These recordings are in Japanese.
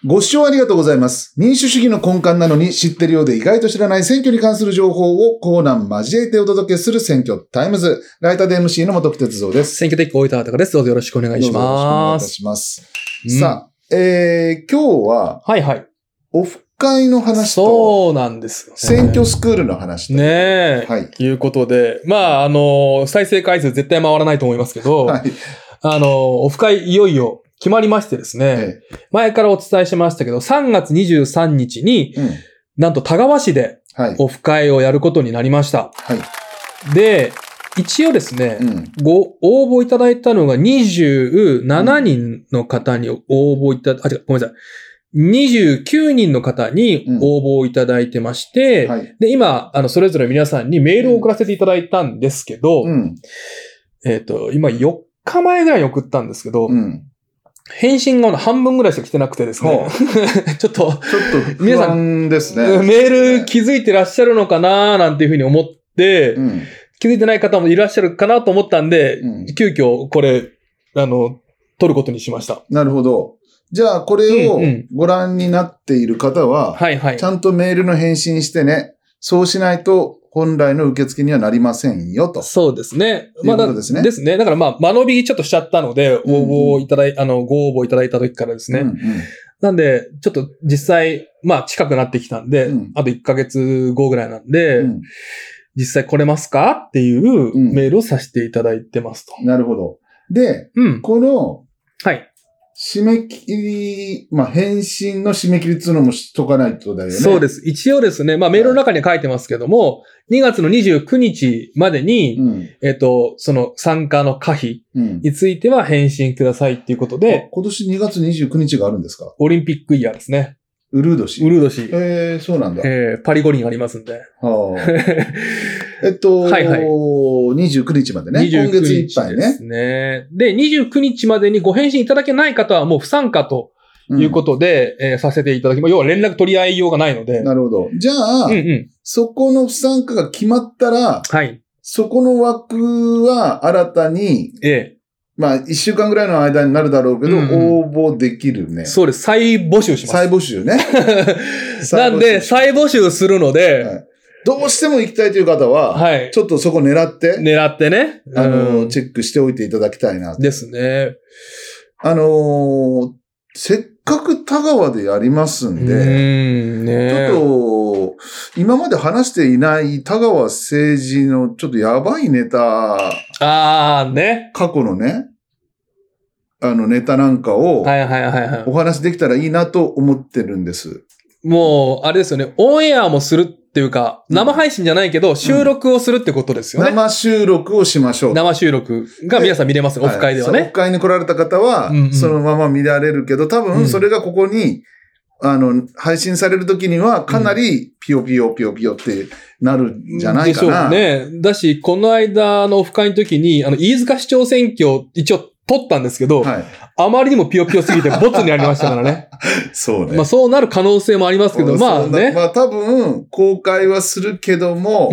ご視聴ありがとうございます。民主主義の根幹なのに知ってるようで意外と知らない選挙に関する情報をコーナー交えてお届けする選挙タイムズ。ライターで MC の元木哲三です。 選挙テック大分隆です。どうぞよろしくお願いします。 どうぞよろしくお願いいたします。さあ、今日は、 はいはい。 オフ会の話と、 そうなんですよね。 選挙スクールの話と。 ねえ。 はい。 いうことで、まあ、再生回数絶対回らないと思いますけど、 はい。 オフ会いよいよ決まりましてですね、前からお伝えしましたけど、3月23日に、なんと田川市でオフ会をやることになりました。はい。で、一応ですね、ご応募いただいたのが27人の方に応募いただ、ごめんなさい。29人の方に応募いただいてまして、で、今、それぞれ皆さんにメールを送らせていただいたんですけど、今4日前ぐらいに送ったんですけど、返信が半分ぐらいしか来てなくてですね。ちょっと皆さんですね。 メール気づいてらっしゃるのかななんていうふうに思って、気づいてない方もいらっしゃるかなと思ったんで、急遽これ、取ることにしました。 なるほど。じゃあ、これをご覧になっている方は、ちゃんとメールの返信してね。そうしないと、本来の受付にはなりませんよと。 そうですね。 まだですね。 ですね。だから間延びちょっとしちゃったので、ご応募いただいた時からですね。なんで、ちょっと実際、近くなってきたんで、あと1ヶ月後ぐらいなんで、実際来れますかっていうメールをさせていただいてますと。 なるほど。で、この、 はい。 締め切り、返信の締め切りっていうのもしとかないとだよね。 そうです。一応ですね、メールの中に書いてますけども、2月の29日までに、その参加の可否については返信くださいっていうことで。 今年2月29日があるんですか？ オリンピックイヤーですね。 ウルード氏。そうなんだ。 パリ五輪ありますんで。 29日までね。今月いっぱいね。 ですね。で、29日までにご返信いただけない方はもう不参加ということで、させていただきます。要は連絡取り合いようがないので。 なるほど。じゃあ、そこの不参加が決まったら、そこの枠は新たに、1週間ぐらいの間になるだろうけど、応募できるね。 そうです。再募集します。 再募集ね。 なんで、再募集するので、 どうしても行きたいという方は、ちょっとそこ狙ってね。チェックしておいていただきたいな。 ですね。 せっかく田川でやりますんで、ちょっと、今まで話していない田川政治のちょっとやばいネタ、過去のね、ネタなんかを、お話できたらいいなと思ってるんです。 もう、あれですよね、オンエアもするっていうか、生配信じゃないけど、収録をするってことですよね。 生収録をしましょう。 生収録が皆さん見れます、オフ会ではね。 オフ会に来られた方は、そのまま見られるけど、多分それがここに、配信されるときには、かなりピヨピヨピヨピヨってなるんじゃないかな。 でしょうね。だし、この間のオフ会の時に、飯塚市長選挙、一応取ったんですけど、あまりにもピヨピヨすぎてボツになりましたからね。 そうね。 そうなる可能性もありますけど、多分、公開はするけども、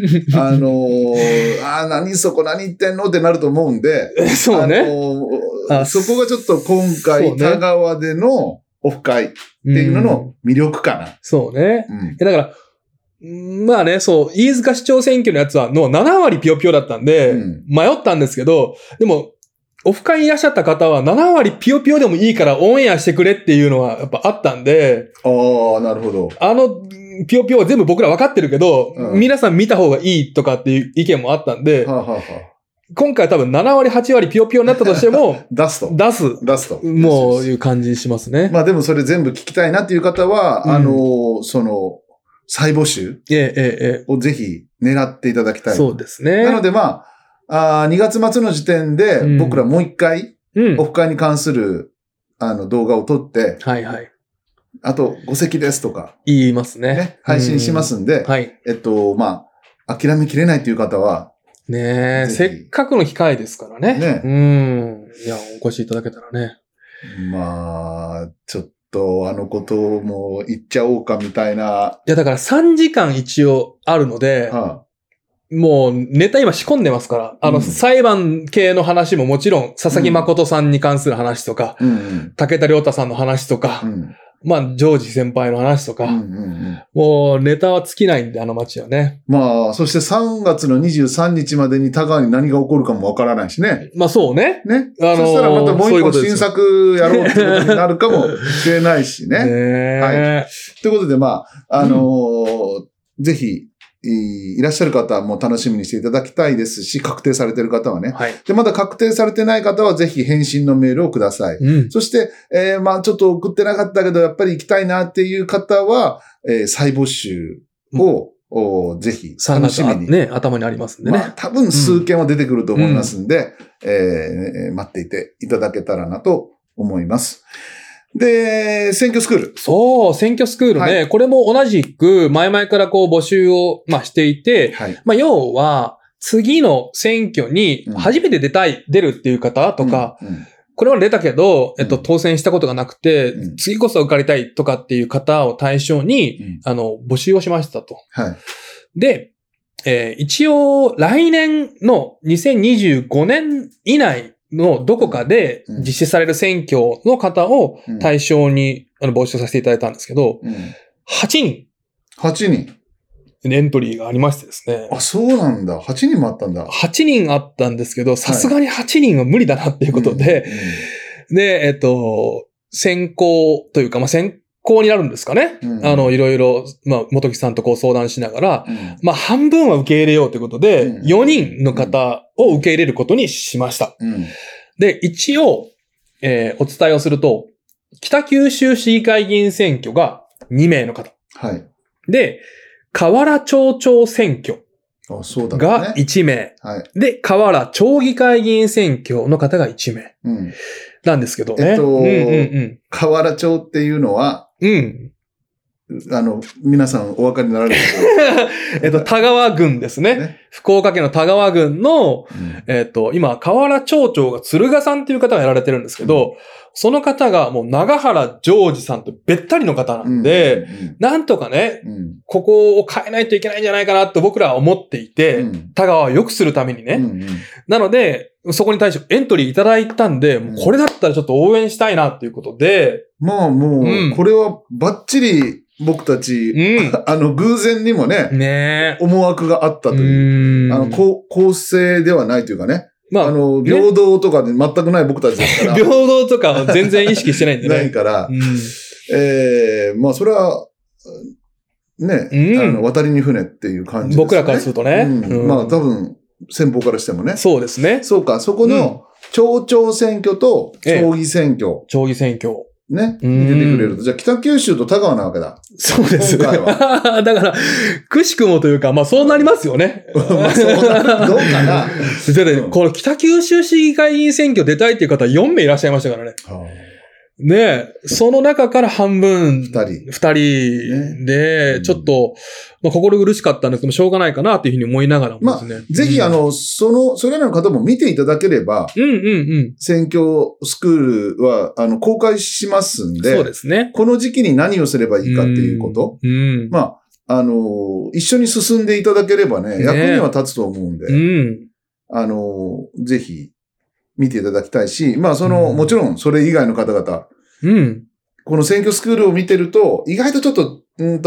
何そこ何言ってんのってなると思うんで、 そうね。 そこがちょっと今回、田川でのオフ会っていうのの魅力かな。 そうね。だから、飯塚市長選挙のやつは7割ピヨピヨだったんで、迷ったんですけど、でも、オフ会にいらっしゃった方は7割ピヨピヨでもいいからオンエアしてくれっていうのはやっぱあったんで。 なるほど。 ピヨピヨは全部僕ら分かってるけど、皆さん見た方がいいとかっていう意見もあったんで、今回多分7割8割ピヨピヨになったとしても、 出すと。 もういう感じしますね。 でもそれ全部聞きたいなっていう方は、再募集をぜひ狙っていただきたい。 そうですね。 なので2月末の時点で、僕らもう一回、オフ会に関する、動画を撮って、あと、5席ですとか、 言いますね。 配信しますんで、諦めきれないという方は、 ねえ、せっかくの機会ですからね。いや、お越しいただけたらね。 ちょっと、ことも言っちゃおうかみたいな。 いや、だから3時間一応あるので、もうネタ今仕込んでますから、裁判系の話ももちろん、佐々木誠さんに関する話とか、武田良太さんの話とか、 まあ、ジョージ先輩の話とか、もうネタは尽きないんで、あの街はね。 まあ、そして3月の23日までに田川に何が起こるかもわからないしね。 まあそうね。 ね。そしたらまたもう一個新作やろうってことになるかもしれないしね。はい。ということで、まあ、ぜひ、いらっしゃる方も楽しみにしていただきたいですし、確定されている方はね。はい。で、まだ確定されてない方はぜひ返信のメールをください。そして、まあちょっと送ってなかったけど、やっぱり行きたいなっていう方は、再募集を、ぜひ楽しみに。 ね、頭にありますんでね。 まあ多分数件は出てくると思いますんで、待っていていただけたらなと思います。で、選挙スクール。 そう、選挙スクールね。はい、これも同じく、前々からこう募集を、していて、はい、要は、次の選挙に初めて出るっていう方とか、これは出たけど、当選したことがなくて、次こそ受かりたいとかっていう方を対象に、募集をしましたと。はい、で、一応、来年の2025年以内のどこかで実施される選挙の方を対象に募集させていただいたんですけど、8人。 8人。 エントリーがありましてですね。 あ、そうなんだ。8人もあったんだ。 8人あったんですけど、さすがに8人は無理だなっていうことで、で、選考というか、選考になるんですかね。いろいろ、元木さんとこう相談しながら、半分は受け入れようということで、4人の方を受け入れることにしました。で、一応、お伝えをすると、北九州市議会議員選挙が2名の方。はい。で、河原町長選挙が1名。はい。で、河原町議会議員選挙の方が1名。なんですけどね。 河原町っていうのは、皆さんお分かりになられる田川郡ですね。福岡県の田川郡の、今、河原町長が鶴賀さんっていう方がやられてるんですけど、その方がもう長原ジョージさんとべったりの方なんで、なんとかね、ここを変えないといけないんじゃないかなと僕らは思っていて、田川を良くするためにね。なので、そこに対してエントリーいただいたんで、これだったらちょっと応援したいなっていうことで。 まあもう、これはバッチリ、僕たち、偶然にもね、思惑があったという、公正ではないというかね。平等とかで全くない僕たちですから。 平等とかは全然意識してないんでね。 ないから、それは、ね、渡りに船っていう感じですね。 僕らからするとね。 多分、先方からしてもね。 そうですね。 そうか、そこの、町長選挙と、町議選挙。 町議選挙。 ね。に出てくれると。じゃあ、北九州と田川なわけだ。 そうですね。今回は。だから、くしくもというか、そうなりますよね。 そうなる。どうかな。 この北九州市議会議員選挙出たいっていう方4名いらっしゃいましたからね。ねえ、その中から半分。2人で、ちょっと、心苦しかったんですけど、しょうがないかなっていうふうに思いながらもですね。 ぜひ、それらの方も見ていただければ、選挙スクールは、公開しますんで、 そうですね。 この時期に何をすればいいかっていうこと。一緒に進んでいただければね、役には立つと思うんで、ぜひ、見ていただきたいし、もちろん、それ以外の方々、この選挙スクールを見てると、意外とちょっと、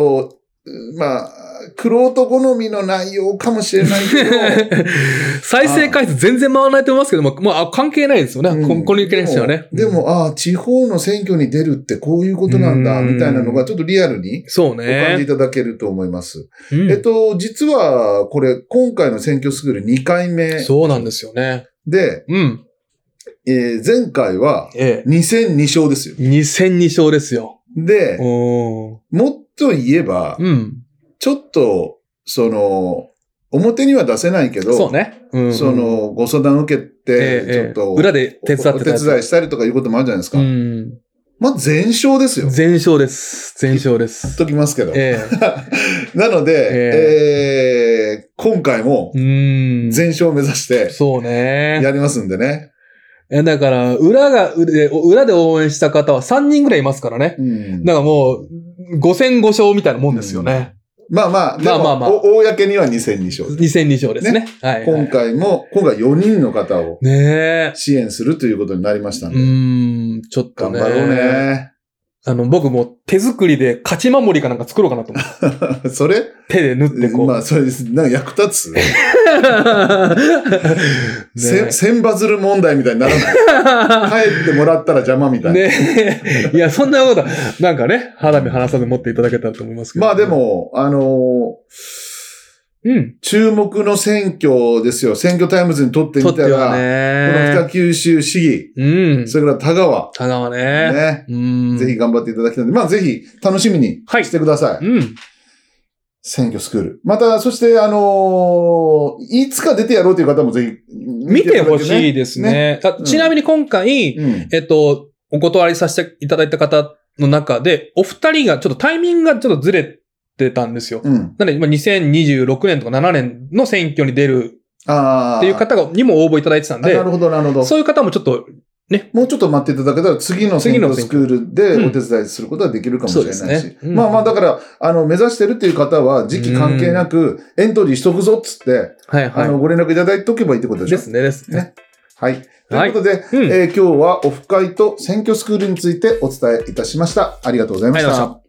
玄人好みの内容かもしれないけど。 再生回数全然回らないと思いますけども、関係ないですよね。この意見ですよね。 でも、地方の選挙に出るってこういうことなんだ、みたいなのがちょっとリアルに、お感じいただけると思います。実は、これ、今回の選挙スクール2回目。 そうなんですよね。 で、前回は、2戦2勝ですよ。 2戦2勝ですよ。 で、もっと言えば、ちょっと、表には出せないけど、 そうね。 ご相談受けて、ちょっと、 裏で手伝ってお手伝いしたりとかいうこともあるじゃないですか。全勝ですよ。 全勝です。全勝です。 言っときますけど。なので、今回も、全勝を目指して、 そうね。 やりますんでね。 だから、裏で応援した方は3人ぐらいいますからね。だからもう、5戦5勝みたいなもんですよね。公には2戦2勝。 2戦2勝ですね。 今回4人の方を支援するということになりましたので。 ちょっとね。 頑張ろうね。 僕も手作りで勝ち守りかなんか作ろうかなと思う。それ手で縫ってこう。 まあ、それです。なんか役立つ千バズル問題みたいにならない。帰ってもらったら邪魔みたいな。 ねいや、そんなこと、なんかね、肌身離さず持っていただけたらと思いますけど。 まあでも、注目の選挙ですよ。選挙タイムズにとってみたら、この北九州市議、それから田川。 田川ね。 ぜひ頑張っていただきたいので、まあぜひ楽しみにしてください。選挙スクール。また、そして、いつか出てやろうという方もぜひ見てほしいですね。ちなみに今回、お断りさせていただいた方の中で、お二人がちょっとタイミングがちょっとずれてたんですよ。なので、2026年とか7年の選挙に出るっていう方にも応募いただいてたんで、 なるほど、なるほど。 そういう方もちょっと、ね。 もうちょっと待っていただけたら次の選挙スクールでお手伝いすることができるかもしれないし。まあまあだから、目指してるっていう方は時期関係なくエントリーしとくぞっつって、ご連絡いただいておけばいいってことでしょ。 ですね。 はい。ということで、今日はオフ会と選挙スクールについてお伝えいたしました。ありがとうございました。